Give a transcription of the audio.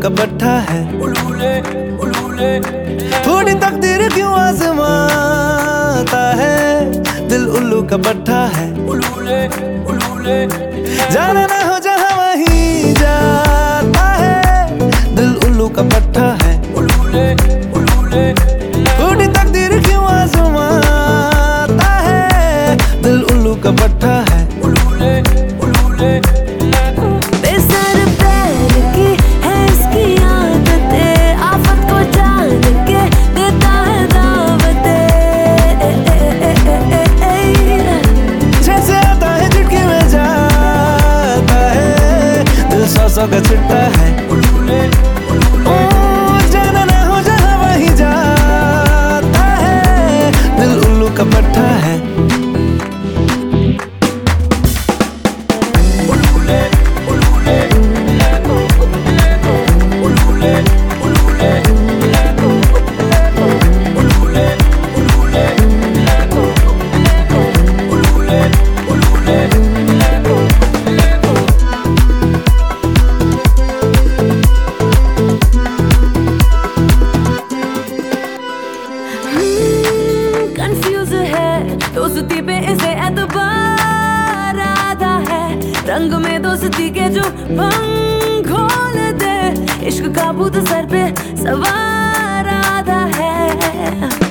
का पट्टा है। थोड़ी तकदीर क्यों आजमाता है, दिल उल्लू का पट्टा है। जाना ना हो जहाँ वहीं जाता है, दिल उल्लू का पट्टा है। थोड़ी तकदीर क्यों आजमाता है, दिल उल्लू का पट्टा है। बेसर पैर की है इसकी आदतें, आफत को जान के देता है दावतें। जैसे आता है झटके में जाता है, दिल सौ का चिट्टा है। ओ जाना ना हो जहाँ वहीं जाता है, दिल उल्लू का पट्टा है। कंफ्यूज है दोस्ती पे इसे एतबार आधा है, रंग में दोस्ती के जो भंग खोल दे, इश्क का भूत सर पे सवार आधा है।